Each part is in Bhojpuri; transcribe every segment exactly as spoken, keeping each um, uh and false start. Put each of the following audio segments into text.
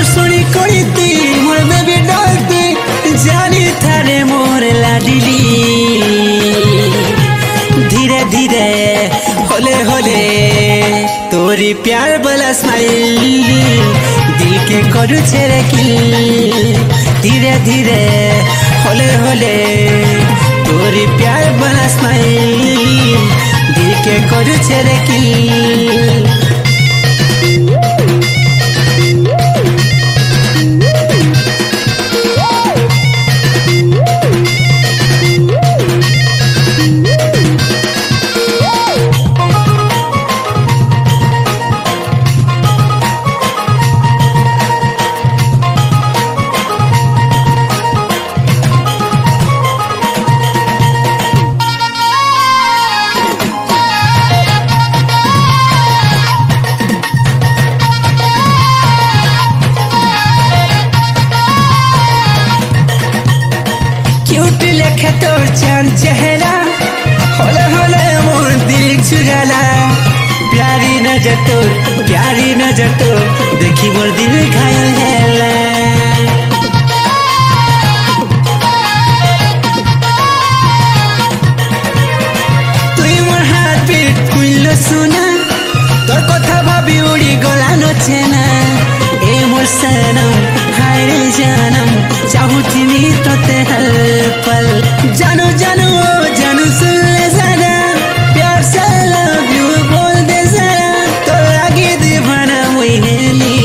सुनी करीती मोर बेबी डालती जानी थारे मोर लाडली धीरे धीरे होले होले तोरी प्यार वाला स्माइल दिल के करू छेरे किल धीरे धीरे होले होले तोरी प्यार वाला स्माइल दिल के करू छेरे किल लेखे तोर चांद चेहरा होले होले मोर दिल चुराला प्यारी नजर तोर प्यारी नजर तोर देखी मोर दिल घायल हैला तुई मोर हाथ बीट कुइलो सुना तोर कथा भाबी उड़ी गला नचेना ए मोर सनम हाय रे जानम चाहू तिमी तोते हल पल जानू जानू जानू सुन ले जरा प्यार से लव यू बोल दे जरा तो लागे दीवाना वही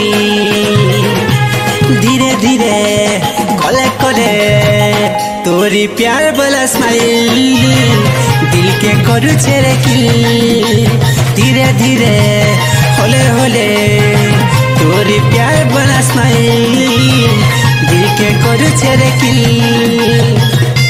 धीरे धीरे कोले कोले तोरी प्यार वाला स्माइल दिल के करू छेरे किल धीरे धीरे होले होले तोरी प्यार वाला स्माइल दिल के करू छेरे किल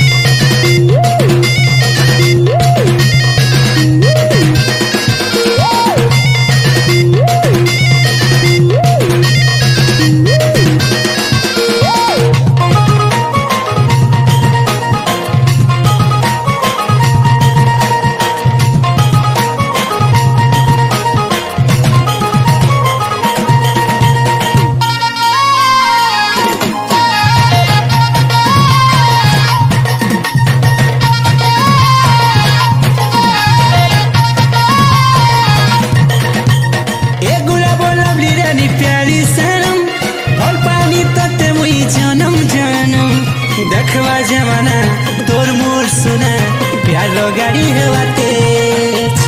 देखवा जमाना तोर मोर सुना प्यार रो गाड़ी हवा तेज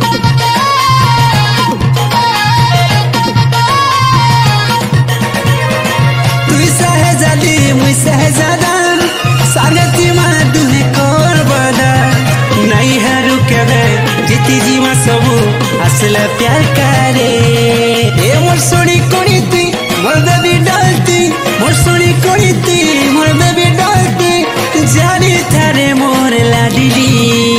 तुई सहजादी मुई सहजादा सागती मा दुहे कोर बदा नहीं है रुके रे जीती जीवा सबू असला प्यार करे ए मोर सोनी कोनीती मोर बेबी डालती मोर सोनी कोनीती मोर बेबी जानी थारे मोर लाडली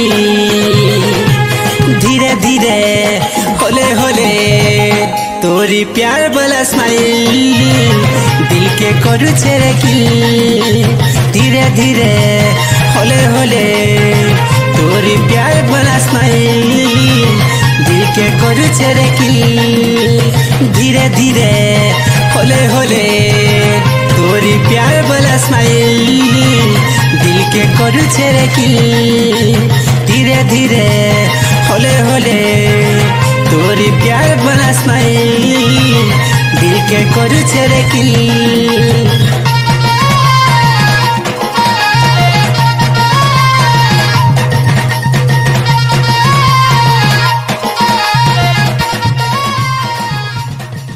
धीरे धीरे होले होले तोरी प्यार वाला स्माइल दिल के करू छेरे किल धीरे धीरे होले होले तोरी प्यार वाला स्माइल दिल के करू छेरे किल धीरे धीरे होले होले तोरी प्यार वाला स्माइल दिल के करू छेरे किल धीरे धीरे होले होले तोरी प्यार वाला स्माइल दिल के करू छेरे किल।